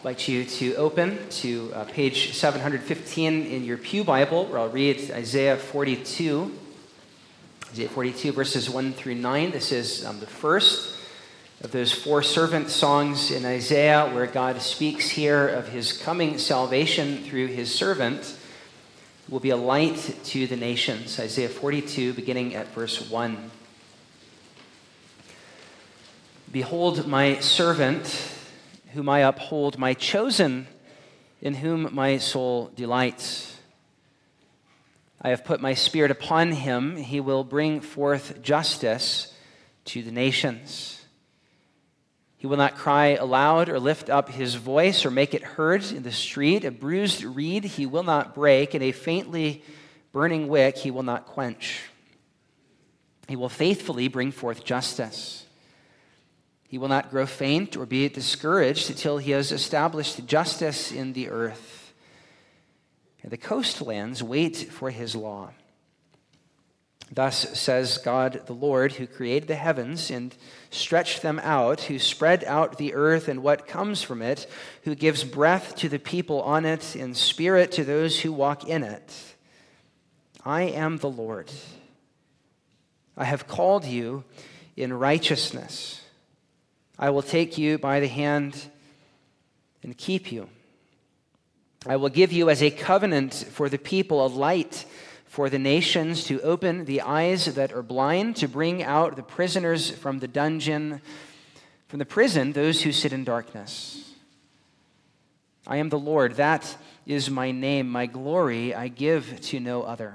I'd like you to open to page 715 in your Pew Bible, where I'll read Isaiah 42. Isaiah 42, verses 1 through 9. This is the first of those four servant songs in Isaiah, where God speaks here of his coming salvation through his servant, who will be a light to the nations. Isaiah 42, beginning at verse 1. Behold my servant, whom I uphold, my chosen, in whom my soul delights. I have put my spirit upon him. He will bring forth justice to the nations. He will not cry aloud or lift up his voice or make it heard in the street. A bruised reed he will not break, and a faintly burning wick he will not quench. He will faithfully bring forth justice. He will not grow faint or be discouraged until he has established justice in the earth. And the coastlands wait for his law. Thus says God the Lord, who created the heavens and stretched them out, who spread out the earth and what comes from it, who gives breath to the people on it and spirit to those who walk in it. I am the Lord. I have called you in righteousness. I will take you by the hand and keep you. I will give you as a covenant for the people, a light for the nations, to open the eyes that are blind, to bring out the prisoners from the dungeon, from the prison, those who sit in darkness. I am the Lord, that is my name. My glory I give to no other,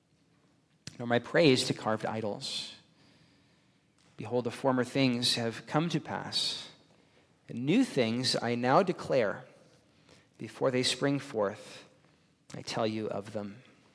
nor my praise to carved idols. Behold, the former things have come to pass, and new things I now declare. Before they spring forth, I tell you of them.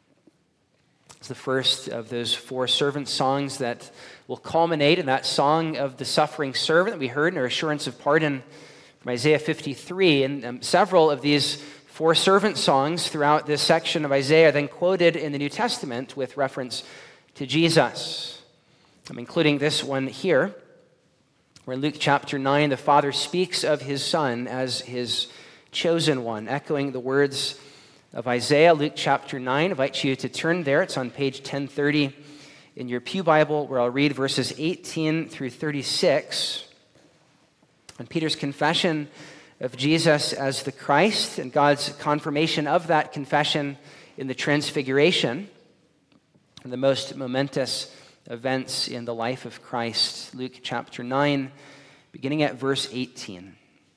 It's the first of those four servant songs that will culminate in that song of the suffering servant that we heard in our assurance of pardon from Isaiah 53. And several of these four servant songs throughout this section of Isaiah are then quoted in the New Testament with reference to Jesus. Including this one here, where in Luke chapter 9, the Father speaks of his Son as his chosen one, echoing the words of Isaiah. Luke chapter 9, I invite you to turn there. It's on page 1030 in your Pew Bible, where I'll read verses 18 through 36. On Peter's confession of Jesus as the Christ and God's confirmation of that confession in the Transfiguration, and the most momentous events in the life of Christ. Luke chapter 9, beginning at verse 18.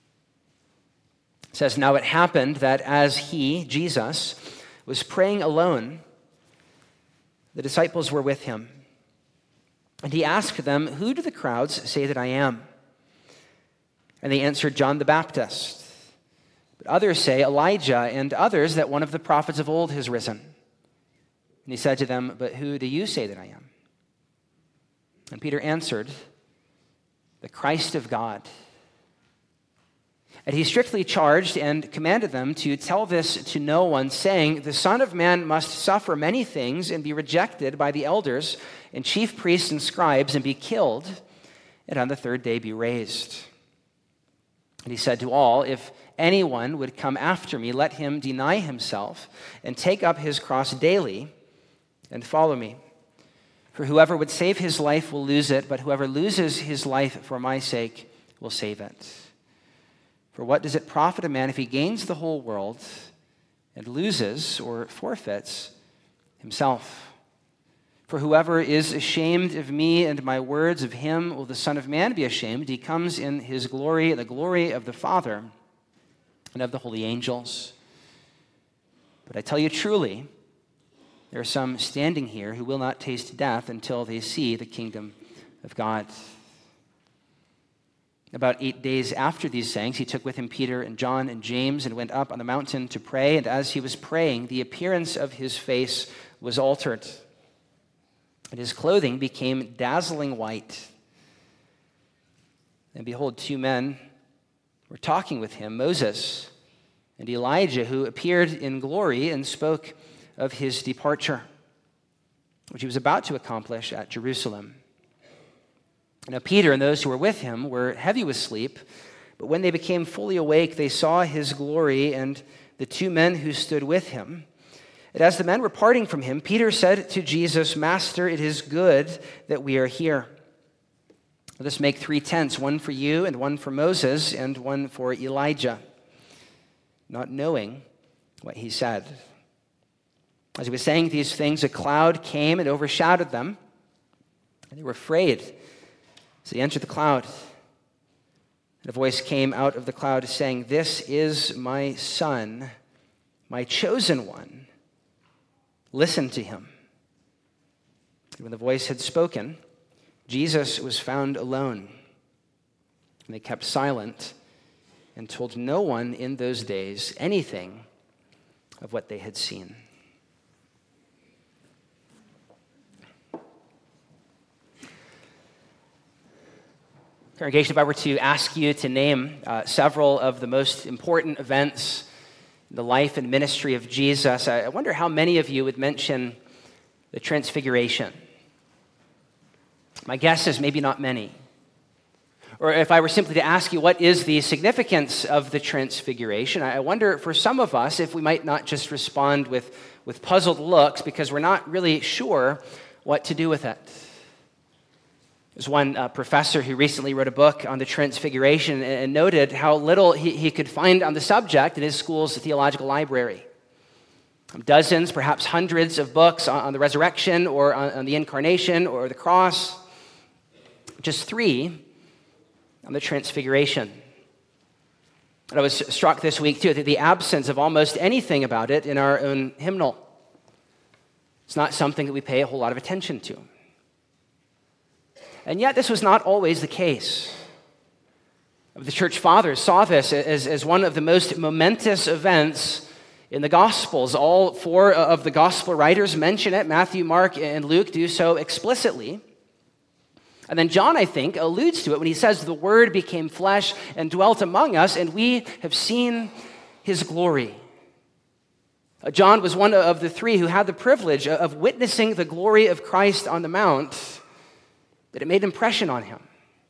It says, "Now it happened that as he, Jesus, was praying alone, the disciples were with him. And he asked them, 'Who do the crowds say that I am?' And they answered, 'John the Baptist. But others say Elijah, and others that one of the prophets of old has risen.' And he said to them, 'But who do you say that I am?' And Peter answered, 'The Christ of God.' And he strictly charged and commanded them to tell this to no one, saying, 'The Son of Man must suffer many things and be rejected by the elders and chief priests and scribes and be killed, and on the third day be raised.' And he said to all, 'If anyone would come after me, let him deny himself and take up his cross daily and follow me. For whoever would save his life will lose it, but whoever loses his life for my sake will save it. For what does it profit a man if he gains the whole world and loses or forfeits himself? For whoever is ashamed of me and my words, of him will the Son of Man be ashamed. He comes in his glory, the glory of the Father and of the holy angels. But I tell you truly, there are some standing here who will not taste death until they see the kingdom of God.' About 8 days after these sayings, he took with him Peter and John and James and went up on the mountain to pray. And as he was praying, the appearance of his face was altered, and his clothing became dazzling white. And behold, two men were talking with him, Moses and Elijah, who appeared in glory and spoke of his departure, which he was about to accomplish at Jerusalem. Now Peter and those who were with him were heavy with sleep, But when they became fully awake, they saw his glory and the two men who stood with him. And as the men were parting from him, Peter said to Jesus, "Master, it is good that we are here. Let us make 3 tents, one for you and one for Moses and one for Elijah," not knowing what he said. As he was saying these things, a cloud came and overshadowed them, and they were afraid as they entered the cloud. And a voice came out of the cloud saying, "This is my Son, my chosen one. Listen to him." And when the voice had spoken, Jesus was found alone. And they kept silent and told no one in those days anything of what they had seen. Congregation, if I were to ask you to name several of the most important events in the life and ministry of Jesus, I wonder how many of you would mention the Transfiguration. My guess is maybe not many. Or if I were simply to ask you what is the significance of the Transfiguration, I wonder for some of us if we might not just respond with puzzled looks because we're not really sure what to do with it. There's one professor who recently wrote a book on the Transfiguration and noted how little he could find on the subject in his school's theological library. Dozens, perhaps hundreds of books on the resurrection or on the incarnation or the cross. Just 3 on the Transfiguration. And I was struck this week, too, at the absence of almost anything about it in our own hymnal. It's not something that we pay a whole lot of attention to. And yet this was not always the case. The church fathers saw this as one of the most momentous events in the Gospels. All 4 of the Gospel writers mention it. Matthew, Mark, and Luke do so explicitly. And then John, I think, alludes to it when he says, "The Word became flesh and dwelt among us, and we have seen his glory." John was one of the 3 who had the privilege of witnessing the glory of Christ on the Mount, that it made an impression on him.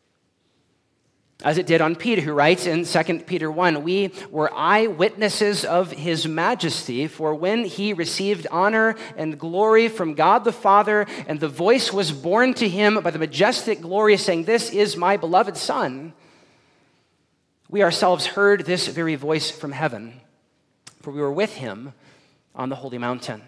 As it did on Peter, who writes in 2 Peter 1, "We were eyewitnesses of his majesty, for when he received honor and glory from God the Father, and the voice was borne to him by the majestic glory, saying, 'This is my beloved Son,' we ourselves heard this very voice from heaven, for we were with him on the holy mountain."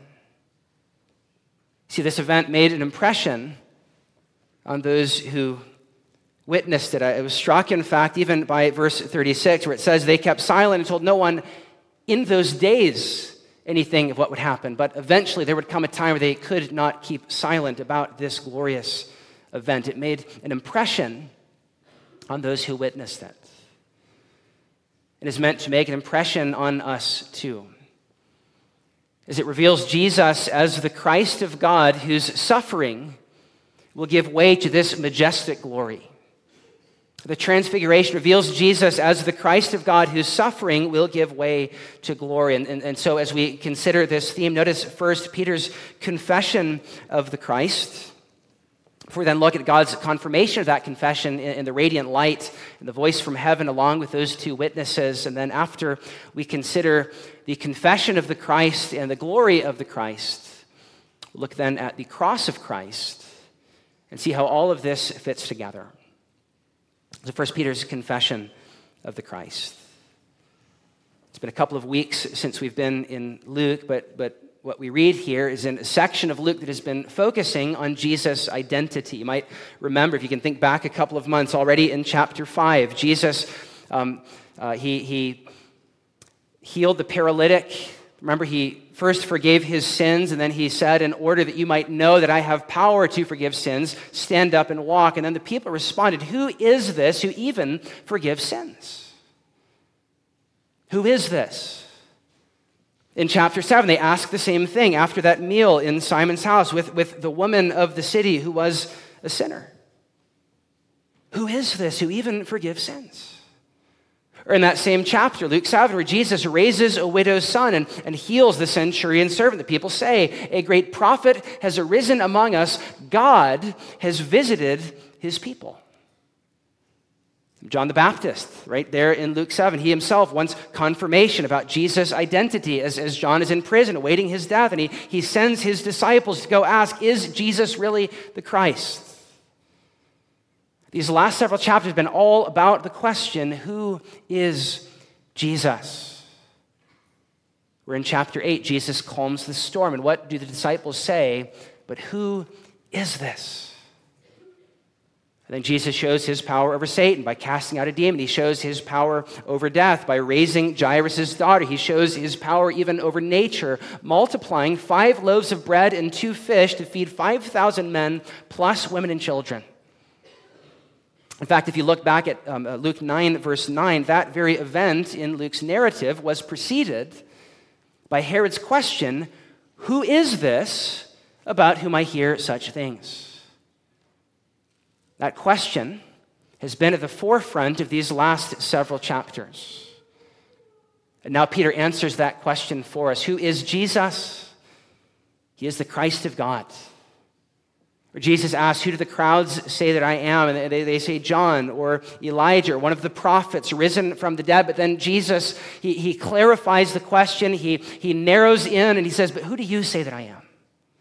See, this event made an impression on those who witnessed it. I was struck, in fact, even by verse 36, where it says, "They kept silent and told no one in those days anything of what would happen." But eventually there would come a time where they could not keep silent about this glorious event. It made an impression on those who witnessed it. It is meant to make an impression on us too, as it reveals Jesus as the Christ of God, whose suffering will give way to this majestic glory. The Transfiguration reveals Jesus as the Christ of God, whose suffering will give way to glory. And so as we consider this theme, notice first Peter's confession of the Christ. Before we then look at God's confirmation of that confession in the radiant light and the voice from heaven along with those 2 witnesses. And then after we consider the confession of the Christ and the glory of the Christ, we'll look then at the cross of Christ and see how all of this fits together. So first, Peter's confession of the Christ. It's been a couple of weeks since we've been in Luke, but what we read here is in a section of Luke that has been focusing on Jesus' identity. You might remember, if you can think back a couple of months, already in chapter 5, Jesus, he healed the paralytic. Remember, he first forgave his sins, and then he said, "In order that you might know that I have power to forgive sins, stand up and walk." And then the people responded, "Who is this who even forgives sins? Who is this?" In chapter 7, they ask the same thing after that meal in Simon's house with the woman of the city who was a sinner. Who is this who even forgives sins? Or in that same chapter, Luke 7, where Jesus raises a widow's son and heals the centurion's servant. The people say, "A great prophet has arisen among us. God has visited his people." John the Baptist, right there in Luke 7. He himself wants confirmation about Jesus' identity as John is in prison awaiting his death. And he sends his disciples to go ask, is Jesus really the Christ? These last several chapters have been all about the question, who is Jesus? We're in chapter 8. Jesus calms the storm. And what do the disciples say? But who is this? And then Jesus shows his power over Satan by casting out a demon. He shows his power over death by raising Jairus' daughter. He shows his power even over nature, multiplying 5 loaves of bread and 2 fish to feed 5,000 men, plus women and children. In fact, if you look back at Luke 9, verse 9, that very event in Luke's narrative was preceded by Herod's question, who is this about whom I hear such things? That question has been at the forefront of these last several chapters. And now Peter answers that question for us. Who is Jesus? He is the Christ of God. Or Jesus asks, who do the crowds say that I am? And they say John or Elijah or one of the prophets risen from the dead. But then Jesus, he clarifies the question. He narrows in and he says, but who do you say that I am?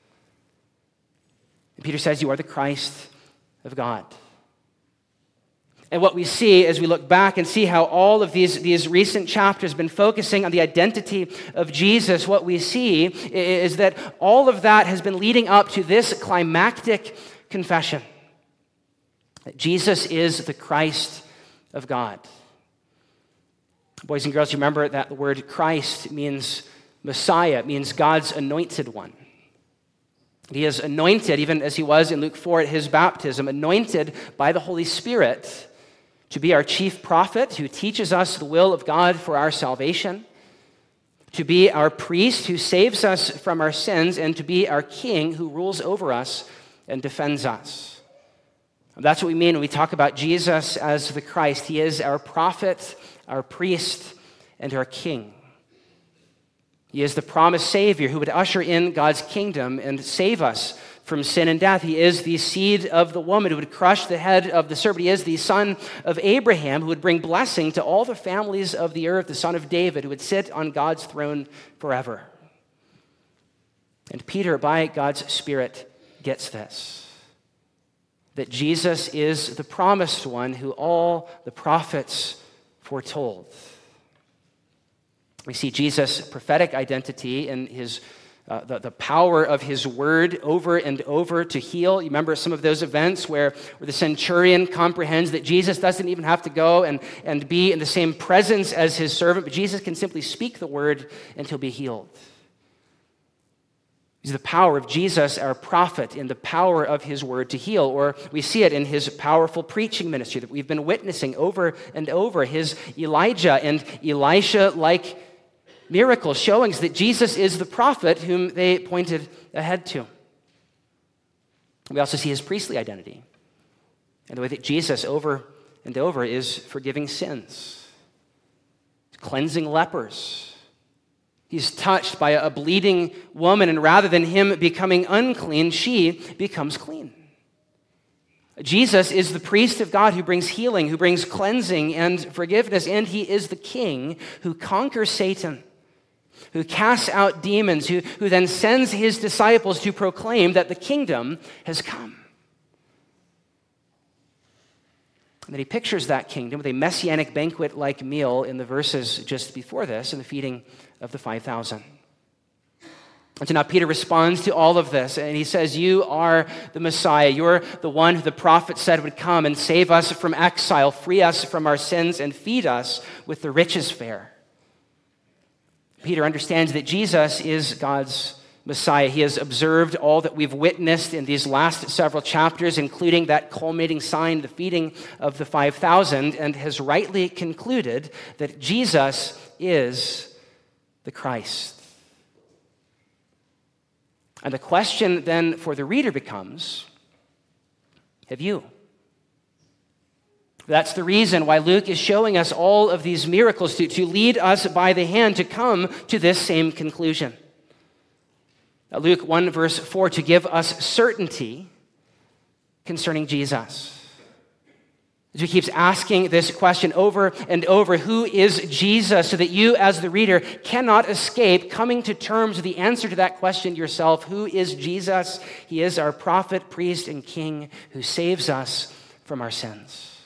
And Peter says, you are the Christ of God. And what we see as we look back and see how all of these recent chapters have been focusing on the identity of Jesus, what we see is that all of that has been leading up to this climactic confession that Jesus is the Christ of God. Boys and girls, you remember that the word Christ means Messiah, it means God's anointed one. He is anointed, even as he was in Luke 4 at his baptism, anointed by the Holy Spirit to be our chief prophet who teaches us the will of God for our salvation, to be our priest who saves us from our sins, and to be our king who rules over us and defends us. That's what we mean when we talk about Jesus as the Christ. He is our prophet, our priest, and our king. He is the promised Savior who would usher in God's kingdom and save us from sin and death. He is the seed of the woman who would crush the head of the serpent. He is the son of Abraham who would bring blessing to all the families of the earth, the son of David who would sit on God's throne forever. And Peter, by God's Spirit, gets this, that Jesus is the promised one who all the prophets foretold. We see Jesus' prophetic identity in his the power of his word over and over to heal. You remember some of those events where the centurion comprehends that Jesus doesn't even have to go and be in the same presence as his servant, but Jesus can simply speak the word and he'll be healed. It's the power of Jesus, our prophet, in the power of his word to heal. Or we see it in his powerful preaching ministry that we've been witnessing over and over, his Elijah and Elisha-like miracles showing that Jesus is the prophet whom they pointed ahead to. We also see his priestly identity and the way that Jesus over and over is forgiving sins, cleansing lepers. He's touched by a bleeding woman, and rather than him becoming unclean, she becomes clean. Jesus is the priest of God who brings healing, who brings cleansing and forgiveness, and he is the king who conquers Satan, who casts out demons, who then sends his disciples to proclaim that the kingdom has come. And then he pictures that kingdom with a messianic banquet-like meal in the verses just before this, in the feeding of the 5,000. And so now Peter responds to all of this, and he says, you are the Messiah. You're the one who the prophet said would come and save us from exile, free us from our sins, and feed us with the riches fare. Peter understands that Jesus is God's Messiah. He has observed all that we've witnessed in these last several chapters, including that culminating sign, the feeding of the 5,000, and has rightly concluded that Jesus is the Christ. And the question then for the reader becomes, have you? That's the reason why Luke is showing us all of these miracles to lead us by the hand to come to this same conclusion. Luke 1 verse 4, to give us certainty concerning Jesus. As he keeps asking this question over and over, who is Jesus? So that you, as the reader, cannot escape coming to terms with the answer to that question yourself. Who is Jesus? He is our prophet, priest, and king who saves us from our sins.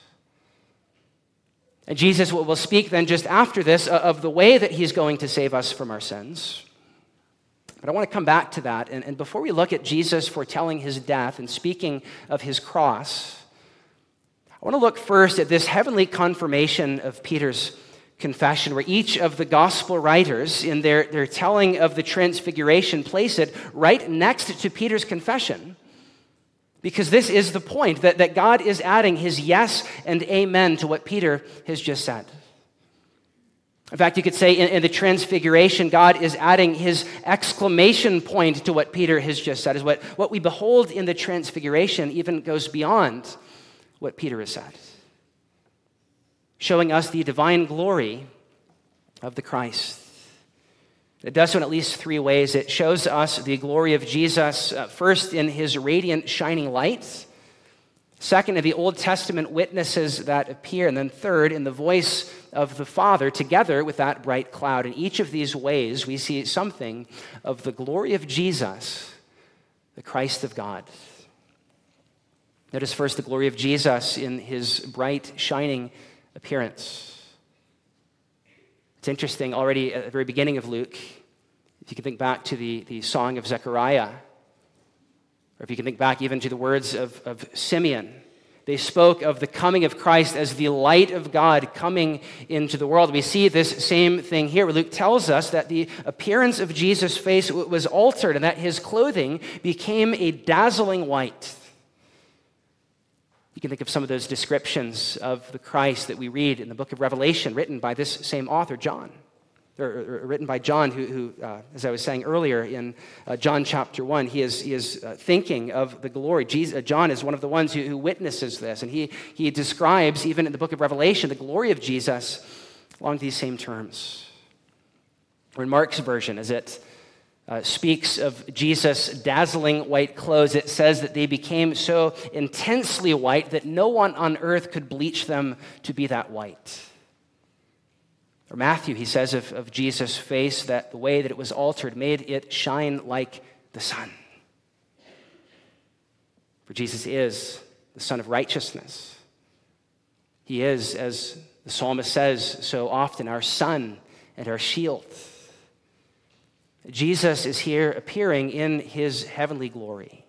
And Jesus will speak then just after this of the way that he's going to save us from our sins. But I want to come back to that. And before we look at Jesus foretelling his death and speaking of his cross, I want to look first at this heavenly confirmation of Peter's confession, where each of the gospel writers in their telling of the transfiguration place it right next to Peter's confession. Because this is the point, that God is adding his yes and amen to what Peter has just said. In fact, you could say in the transfiguration, God is adding his exclamation point to what Peter has just said. Is what we behold in the transfiguration even goes beyond what Peter has said, showing us the divine glory of the Christ. It does so in at least three ways. It shows us the glory of Jesus, first in his radiant shining light, second in the Old Testament witnesses that appear, and then third in the voice of the Father together with that bright cloud. In each of these ways, we see something of the glory of Jesus, the Christ of God. Notice first the glory of Jesus in his bright, shining appearance. It's interesting, already at the very beginning of Luke, if you can think back to the song of Zechariah, or if you can think back even to the words of Simeon, they spoke of the coming of Christ as the light of God coming into the world. We see this same thing here, where Luke tells us that the appearance of Jesus' face was altered and that his clothing became a dazzling white. You can think of some of those descriptions of the Christ that we read in the book of Revelation, written by this same author, John, or written by John, who as I was saying earlier in John chapter 1, he is thinking of the glory. John is one of the ones who witnesses this, and he describes, even in the book of Revelation, the glory of Jesus along these same terms. Or in Mark's version, as it speaks of Jesus' dazzling white clothes, it says that they became so intensely white that no one on earth could bleach them to be that white. Or Matthew, he says of Jesus' face that the way that it was altered made it shine like the sun. For Jesus is the Son of righteousness. He is, as the psalmist says so often, our sun and our shield. Jesus is here appearing in his heavenly glory.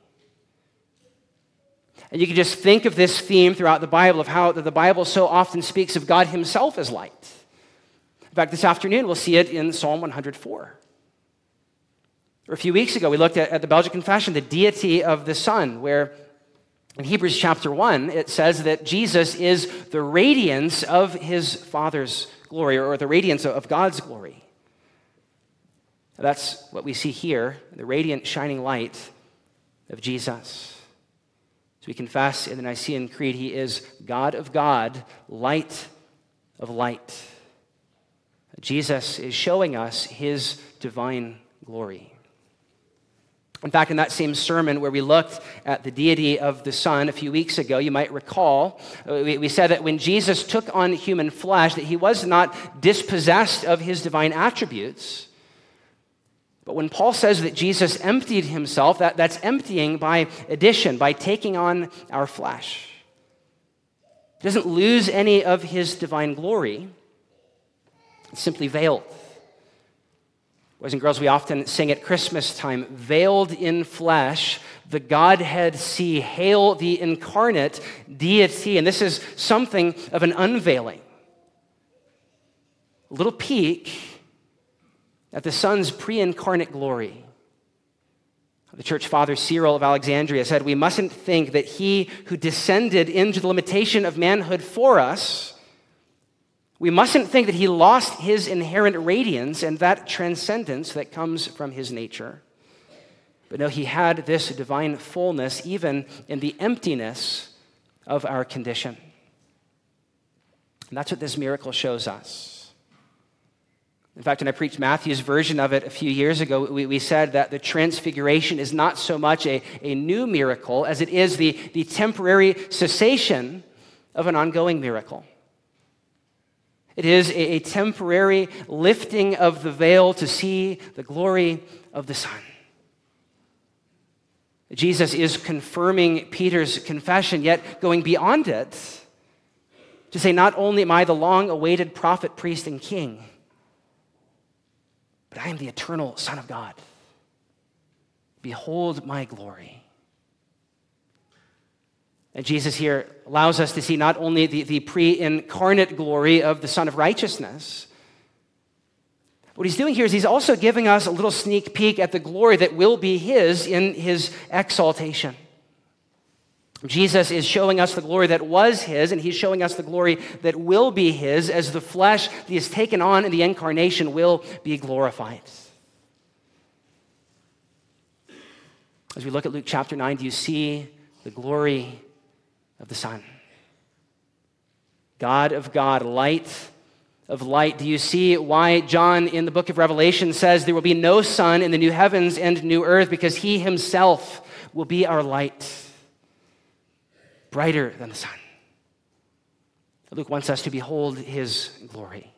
And you can just think of this theme throughout the Bible, of how the Bible so often speaks of God himself as light. In fact, this afternoon we'll see it in Psalm 104. Or a few weeks ago we looked at the Belgic Confession, the deity of the Son, where in Hebrews chapter 1 it says that Jesus is the radiance of his Father's glory, or the radiance of God's glory. That's what we see here, the radiant, shining light of Jesus. So we confess in the Nicene Creed, he is God of God, light of light. Jesus is showing us his divine glory. In fact, in that same sermon where we looked at the deity of the Son a few weeks ago, you might recall, we said that when Jesus took on human flesh, that he was not dispossessed of his divine attributes. But when Paul says that Jesus emptied himself, that's emptying by addition, by taking on our flesh. He doesn't lose any of his divine glory. It's simply veiled. Boys and girls, we often sing at Christmas time, veiled in flesh, the Godhead see, hail the incarnate deity. And this is something of an unveiling. A little peek at the Son's pre-incarnate glory. The church father Cyril of Alexandria said, we mustn't think that he who descended into the limitation of manhood for us, we mustn't think that he lost his inherent radiance and that transcendence that comes from his nature. But no, he had this divine fullness even in the emptiness of our condition. And that's what this miracle shows us. In fact, when I preached Matthew's version of it a few years ago, we said that the transfiguration is not so much a new miracle as it is the temporary cessation of an ongoing miracle. It is a temporary lifting of the veil to see the glory of the Son. Jesus is confirming Peter's confession, yet going beyond it to say, not only am I the long-awaited prophet, priest, and king, but I am the eternal Son of God. Behold my glory. And Jesus here allows us to see not only the pre-incarnate glory of the Son of Righteousness. What he's doing here is he's also giving us a little sneak peek at the glory that will be his in his exaltation. Jesus is showing us the glory that was his, and he's showing us the glory that will be his as the flesh that he has taken on in the incarnation will be glorified. As we look at Luke chapter 9, do you see the glory of the Son? God of God, light of light. Do you see why John in the book of Revelation says there will be no sun in the new heavens and new earth? Because he himself will be our light, brighter than the sun. Luke wants us to behold his glory.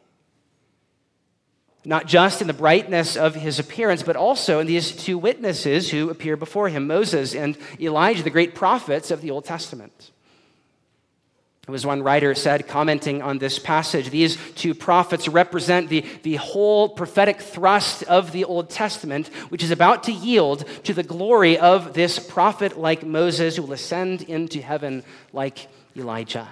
Not just in the brightness of his appearance, but also in these two witnesses who appear before him, Moses and Elijah, the great prophets of the Old Testament. As one writer said, commenting on this passage, these two prophets represent the whole prophetic thrust of the Old Testament, which is about to yield to the glory of this prophet like Moses, who will ascend into heaven like Elijah.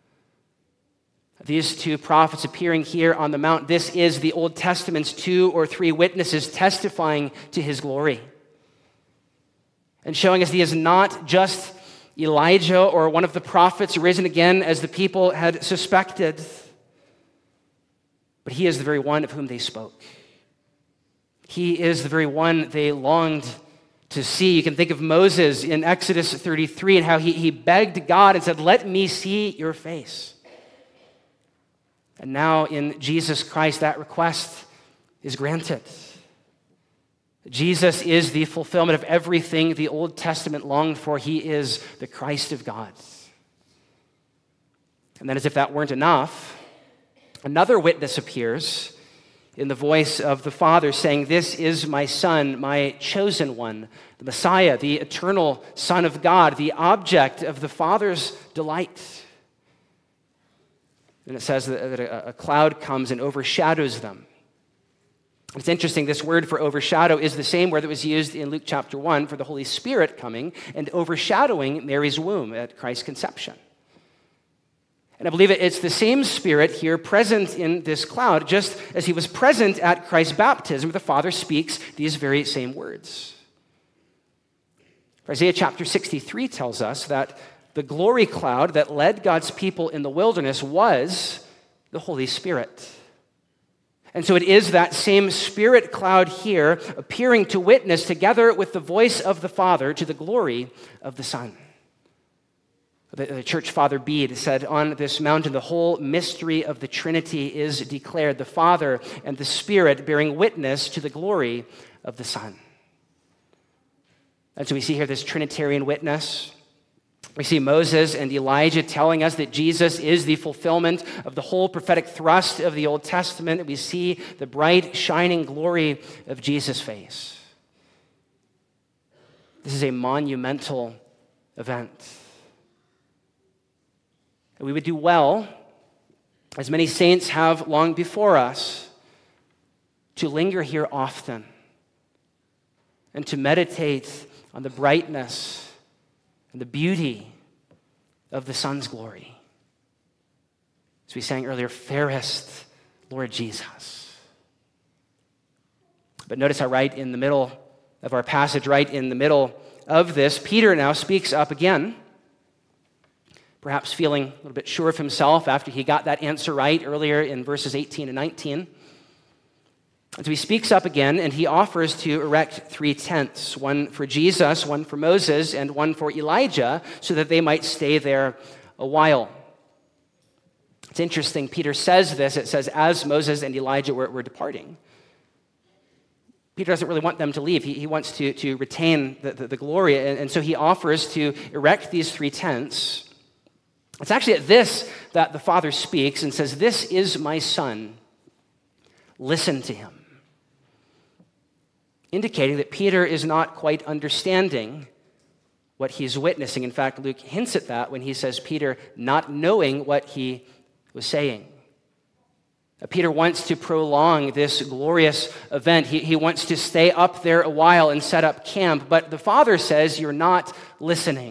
These two prophets appearing here on the mount, this is the Old Testament's 2 or 3 witnesses testifying to his glory and showing us he is not just Elijah or one of the prophets risen again as the people had suspected, but he is the very one of whom they spoke. He is the very one they longed to see. You can think of Moses in Exodus 33 and how he begged God and said, "Let me see your face." And now in Jesus Christ, that request is granted. Jesus is the fulfillment of everything the Old Testament longed for. He is the Christ of God. And then, as if that weren't enough, another witness appears in the voice of the Father saying, "This is my Son, my chosen one, the Messiah, the eternal Son of God, the object of the Father's delight." And it says that a cloud comes and overshadows them. It's interesting, this word for overshadow is the same word that was used in Luke chapter 1 for the Holy Spirit coming and overshadowing Mary's womb at Christ's conception. And I believe it's the same Spirit here present in this cloud, just as he was present at Christ's baptism, where the Father speaks these very same words. Isaiah chapter 63 tells us that the glory cloud that led God's people in the wilderness was the Holy Spirit. And so it is that same Spirit cloud here appearing to witness together with the voice of the Father to the glory of the Son. The church father Bede said, "On this mountain, the whole mystery of the Trinity is declared, the Father and the Spirit bearing witness to the glory of the Son." And so we see here this Trinitarian witness. We see Moses and Elijah telling us that Jesus is the fulfillment of the whole prophetic thrust of the Old Testament. We see the bright, shining glory of Jesus' face. This is a monumental event. And we would do well, as many saints have long before us, to linger here often and to meditate on the brightness and the beauty of the Son's glory. As we sang earlier, fairest Lord Jesus. But notice how right in the middle of our passage, right in the middle of this, Peter now speaks up again, perhaps feeling a little bit sure of himself after he got that answer right earlier in verses 18 and 19. And so he speaks up again, and he offers to erect 3 tents, one for Jesus, one for Moses, and one for Elijah, so that they might stay there a while. It's interesting, Peter says this, it says, as Moses and Elijah were departing. Peter doesn't really want them to leave. He wants to retain the glory, and so he offers to erect these 3 tents It's actually at this that the Father speaks and says, "This is my Son. Listen to him." Indicating that Peter is not quite understanding what he's witnessing. In fact, Luke hints at that when he says Peter not knowing what he was saying. Peter wants to prolong this glorious event. He wants to stay up there a while and set up camp, but the Father says, "You're not listening."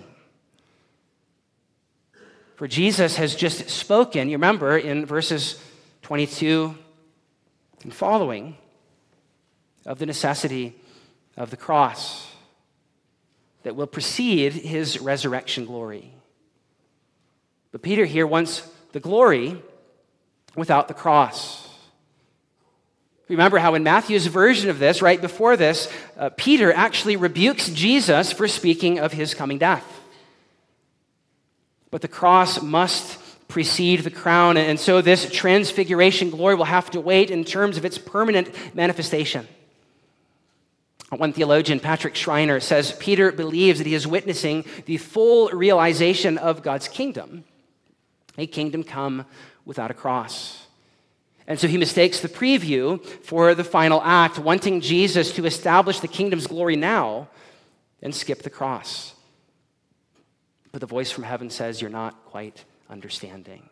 For Jesus has just spoken, you remember, in verses 22 and following, of the necessity of the cross that will precede his resurrection glory. But Peter here wants the glory without the cross. Remember how in Matthew's version of this, right before this, Peter actually rebukes Jesus for speaking of his coming death. But the cross must precede the crown, and so this transfiguration glory will have to wait in terms of its permanent manifestation. One theologian, Patrick Schreiner, says Peter believes that he is witnessing the full realization of God's kingdom, a kingdom come without a cross. And so he mistakes the preview for the final act, wanting Jesus to establish the kingdom's glory now and skip the cross. But the voice from heaven says, "You're not quite understanding."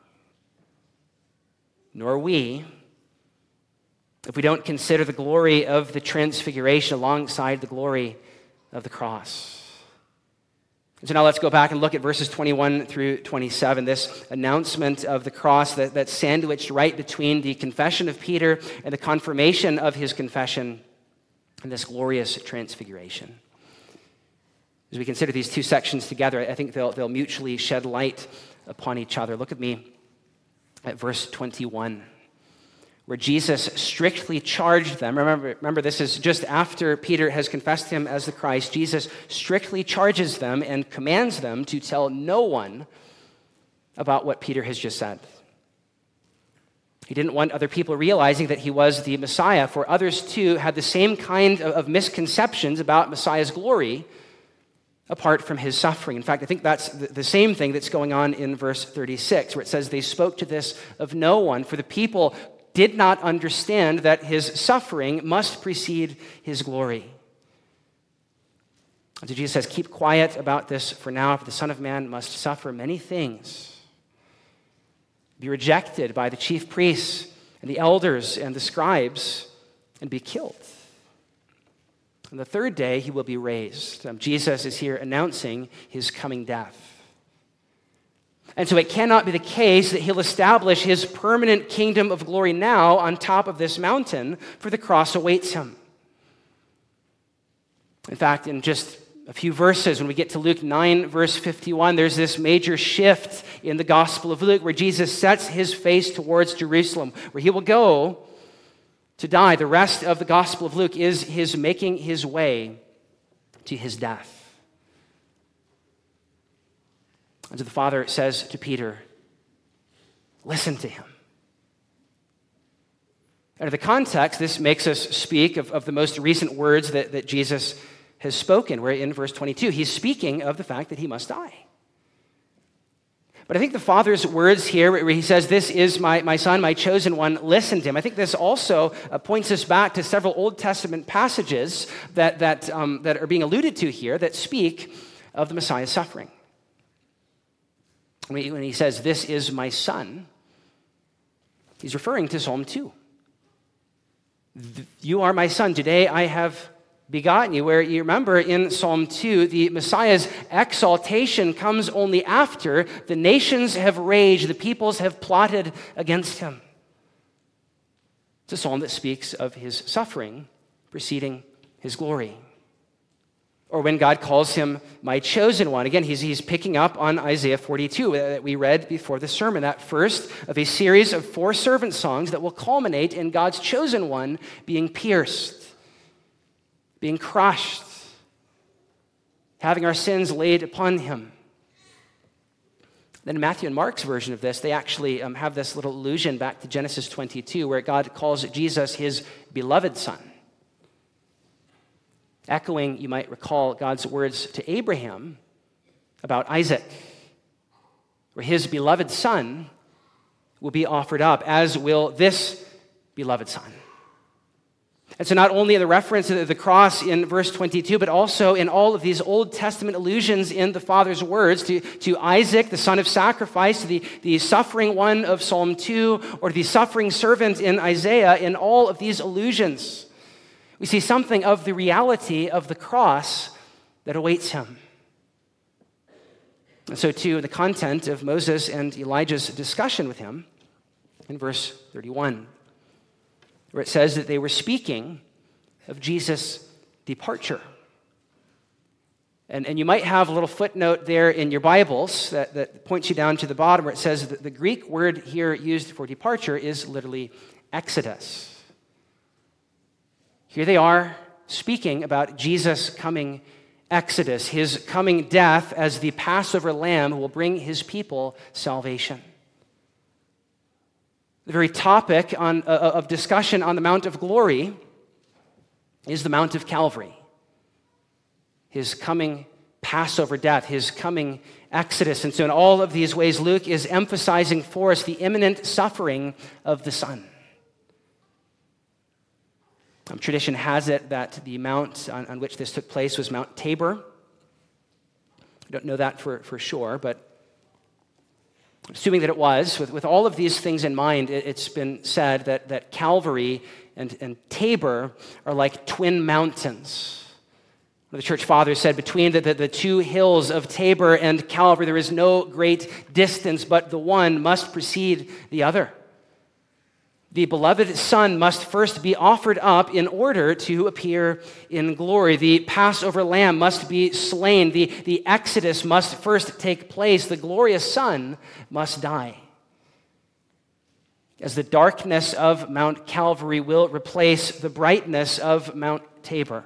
Nor we, if we don't consider the glory of the transfiguration alongside the glory of the cross. So now let's go back and look at verses 21 through 27, this announcement of the cross that's sandwiched right between the confession of Peter and the confirmation of his confession and this glorious transfiguration. As we consider these two sections together, I think they'll mutually shed light upon each other. Look at me at verse 21. Where Jesus strictly charged them. Remember, this is just after Peter has confessed him as the Christ. Jesus strictly charges them and commands them to tell no one about what Peter has just said. He didn't want other people realizing that he was the Messiah, for others too had the same kind of misconceptions about Messiah's glory apart from his suffering. In fact, I think that's the same thing that's going on in verse 36, where it says, "They spoke to this of no one, for the people did not understand that his suffering must precede his glory." And so Jesus says, "Keep quiet about this for now, for the Son of Man must suffer many things, be rejected by the chief priests and the elders and the scribes, and be killed. On the third day, he will be raised." Jesus is here announcing his coming death. And so it cannot be the case that he'll establish his permanent kingdom of glory now on top of this mountain, for the cross awaits him. In fact, in just a few verses, when we get to Luke 9, verse 51, there's this major shift in the Gospel of Luke where Jesus sets his face towards Jerusalem, where he will go to die. The rest of the Gospel of Luke is his making his way to his death. And so the Father says to Peter, "Listen to him." Under the context, this makes us speak of the most recent words that Jesus has spoken, where in verse 22, he's speaking of the fact that he must die. But I think the Father's words here, where he says, "This is my Son, my chosen one, listen to him," I think this also points us back to several Old Testament passages that are being alluded to here that speak of the Messiah's suffering. When he says, "This is my Son," he's referring to Psalm 2. "You are my Son, today I have begotten you," where you remember in Psalm 2, the Messiah's exaltation comes only after the nations have raged, the peoples have plotted against him. It's a psalm that speaks of his suffering preceding his glory. Or when God calls him my chosen one. Again, he's picking up on Isaiah 42 that we read before the sermon, that first of a series of 4 servant songs that will culminate in God's chosen one being pierced, being crushed, having our sins laid upon him. Then in Matthew and Mark's version of this, they actually have this little allusion back to Genesis 22, where God calls Jesus his beloved Son. Echoing, you might recall, God's words to Abraham about Isaac, where his beloved Son will be offered up, as will this beloved Son. And so not only the reference to the cross in verse 22, but also in all of these Old Testament allusions in the Father's words to Isaac, the son of sacrifice, to the suffering one of Psalm 2, or the suffering servant in Isaiah, in all of these allusions, we see something of the reality of the cross that awaits him. And so too, the content of Moses and Elijah's discussion with him in verse 31. Where it says that they were speaking of Jesus' departure. And you might have a little footnote there in your Bibles that points you down to the bottom where it says that the Greek word here used for departure is literally exodus. Here they are speaking about Jesus' coming exodus, his coming death as the Passover lamb who will bring his people salvation. The very topic of discussion on the Mount of Glory is the Mount of Calvary. His coming Passover death, his coming exodus. And so in all of these ways, Luke is emphasizing for us the imminent suffering of the Son. Tradition has it that the mount on which this took place was Mount Tabor. I don't know that for sure, but assuming that it was, with all of these things in mind, it's been said that Calvary and Tabor are like twin mountains. The church fathers said between the two hills of Tabor and Calvary, there is no great distance, but the one must precede the other. The beloved Son must first be offered up in order to appear in glory. The Passover lamb must be slain. The exodus must first take place. The glorious Son must die. As the darkness of Mount Calvary will replace the brightness of Mount Tabor.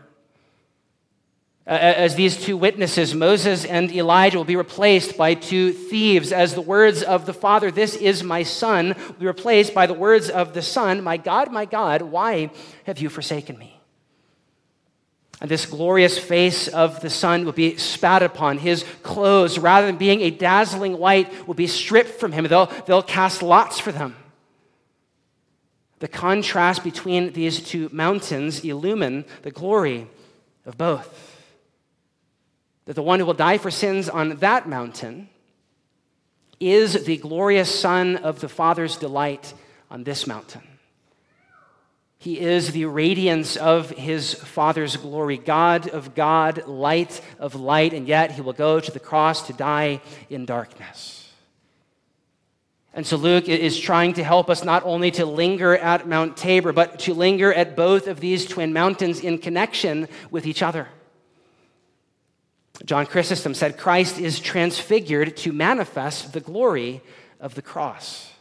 As these two witnesses, Moses and Elijah, will be replaced by two thieves, as the words of the Father, "This is my Son," will be replaced by the words of the Son, my God, why have you forsaken me?" And this glorious face of the Son will be spat upon. His clothes, rather than being a dazzling white, will be stripped from him. They'll cast lots for them. The contrast between these two mountains illumine the glory of both. That the one who will die for sins on that mountain is the glorious Son of the Father's delight on this mountain. He is the radiance of his Father's glory, God of God, light of light, and yet he will go to the cross to die in darkness. And so Luke is trying to help us not only to linger at Mount Tabor, but to linger at both of these twin mountains in connection with each other. John Chrysostom said, Christ is transfigured to manifest the glory of the cross.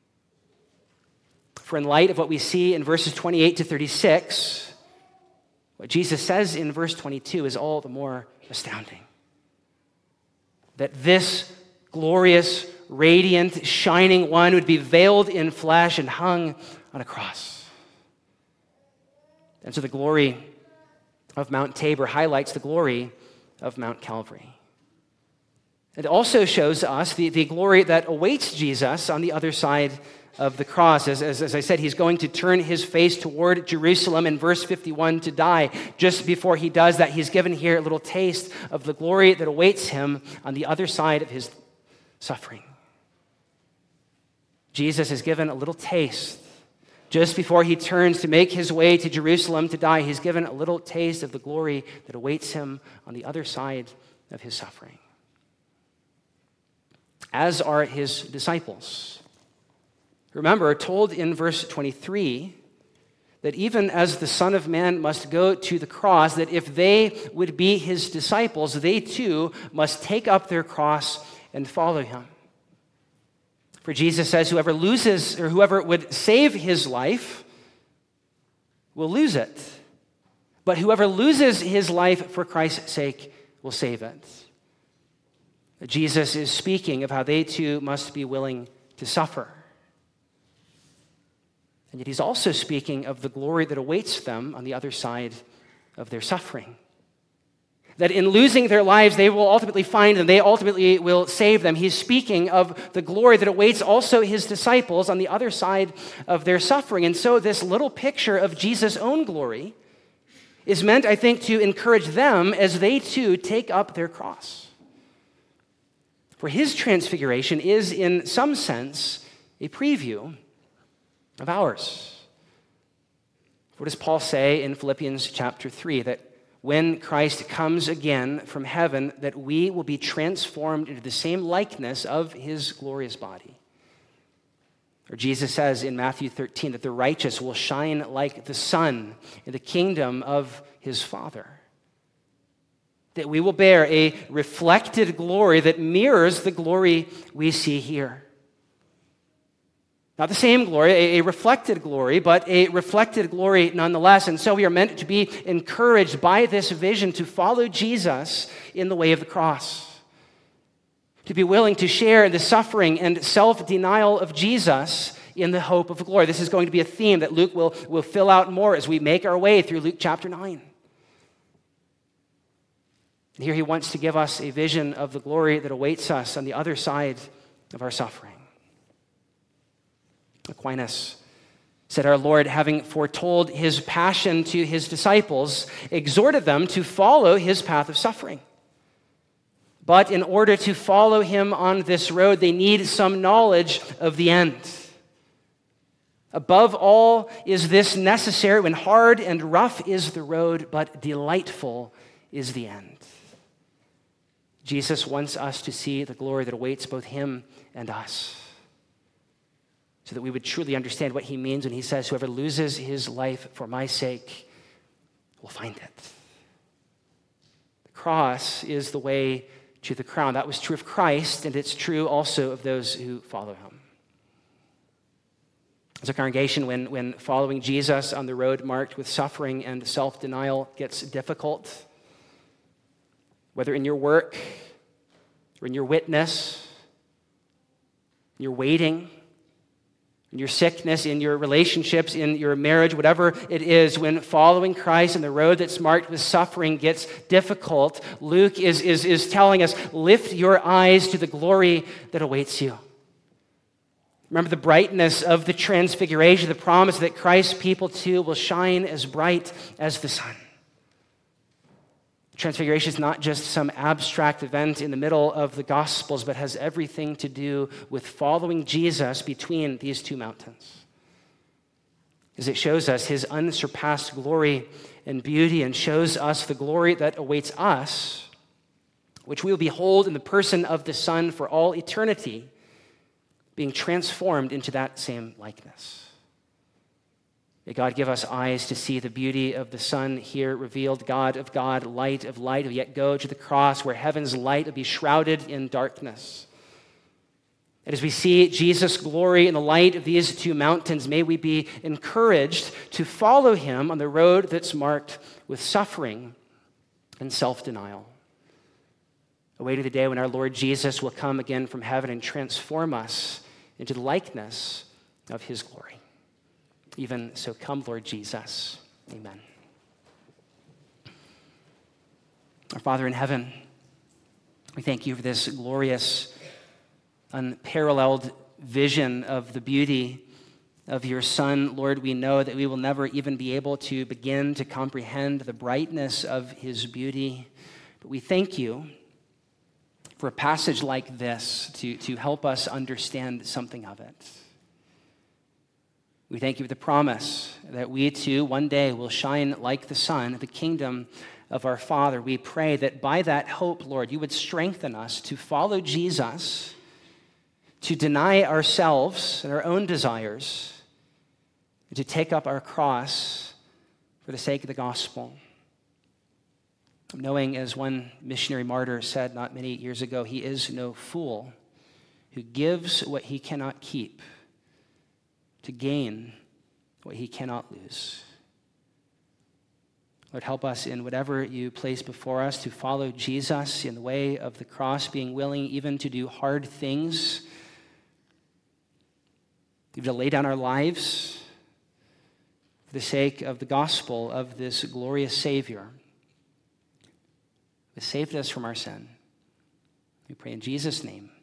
For in light of what we see in verses 28 to 36, what Jesus says in verse 22 is all the more astounding. That this glorious, radiant, shining one would be veiled in flesh and hung on a cross. And so the glory of Mount Tabor highlights the glory of Mount Calvary. It also shows us the glory that awaits Jesus on the other side of the cross. As I said, he's going to turn his face toward Jerusalem in verse 51 to die. Just before he does that, he's given here a little taste of the glory that awaits him on the other side of his suffering. Jesus is given a little taste. Just before he turns to make his way to Jerusalem to die, he's given a little taste of the glory that awaits him on the other side of his suffering. As are his disciples. Remember, told in verse 23, that even as the Son of Man must go to the cross, that if they would be his disciples, they too must take up their cross and follow him. For Jesus says, whoever loses, or whoever would save his life will lose it. But whoever loses his life for Christ's sake will save it. Jesus is speaking of how they too must be willing to suffer. And yet he's also speaking of the glory that awaits them on the other side of their suffering. that in losing their lives, they will ultimately find them. They ultimately will save them. He's speaking of the glory that awaits also his disciples on the other side of their suffering. And so this little picture of Jesus' own glory is meant, I think, to encourage them as they too take up their cross. For his transfiguration is, in some sense, a preview of ours. What does Paul say in Philippians chapter 3? That when Christ comes again from heaven, that we will be transformed into the same likeness of his glorious body. Or Jesus says in Matthew 13 that the righteous will shine like the sun in the kingdom of his Father. That we will bear a reflected glory that mirrors the glory we see here. Not the same glory, a reflected glory, but a reflected glory nonetheless. And so we are meant to be encouraged by this vision to follow Jesus in the way of the cross. To be willing to share the suffering and self-denial of Jesus in the hope of glory. This is going to be a theme that Luke will fill out more as we make our way through Luke chapter 9. Here he wants to give us a vision of the glory that awaits us on the other side of our suffering. Aquinas said, our Lord, having foretold his passion to his disciples, exhorted them to follow his path of suffering. But in order to follow him on this road, they need some knowledge of the end. Above all is this necessary when hard and rough is the road, but delightful is the end. Jesus wants us to see the glory that awaits both him and us, so that we would truly understand what he means when he says, whoever loses his life for my sake will find it. The cross is the way to the crown. That was true of Christ, and it's true also of those who follow him. As a congregation, when following Jesus on the road marked with suffering and self-denial gets difficult, whether in your work or in your witness, in your waiting, in your sickness, in your relationships, in your marriage, whatever it is, when following Christ on the road that's marked with suffering gets difficult, Luke is telling us, lift your eyes to the glory that awaits you. Remember the brightness of the transfiguration, the promise that Christ's people too will shine as bright as the sun. Transfiguration is not just some abstract event in the middle of the Gospels, but has everything to do with following Jesus between these two mountains. As it shows us his unsurpassed glory and beauty, and shows us the glory that awaits us, which we will behold in the person of the Son for all eternity, being transformed into that same likeness. May God give us eyes to see the beauty of the Son here revealed, God of God, light of light, who yet go to the cross where heaven's light will be shrouded in darkness. And as we see Jesus' glory in the light of these two mountains, may we be encouraged to follow him on the road that's marked with suffering and self-denial. Awaiting the day when our Lord Jesus will come again from heaven and transform us into the likeness of his glory. Even so, come, Lord Jesus. Amen. Our Father in heaven, we thank you for this glorious, unparalleled vision of the beauty of your Son. Lord, we know that we will never even be able to begin to comprehend the brightness of his beauty. But we thank you for a passage like this to help us understand something of it. We thank you for the promise that we too one day will shine like the sun in the kingdom of our Father. We pray that by that hope, Lord, you would strengthen us to follow Jesus, to deny ourselves and our own desires, and to take up our cross for the sake of the gospel. Knowing, as one missionary martyr said not many years ago, he is no fool who gives what he cannot keep to gain what he cannot lose. Lord, help us in whatever you place before us to follow Jesus in the way of the cross, being willing even to do hard things, even to lay down our lives for the sake of the gospel of this glorious Savior who saved us from our sin. We pray in Jesus' name.